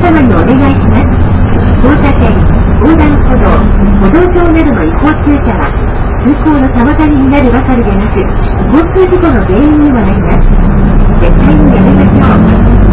様にお願いします。交差点、横断歩道、歩道橋などの違法駐車は、通行の妨げになるばかりでなく、交通事故の原因にもなります。絶対にやめましょう。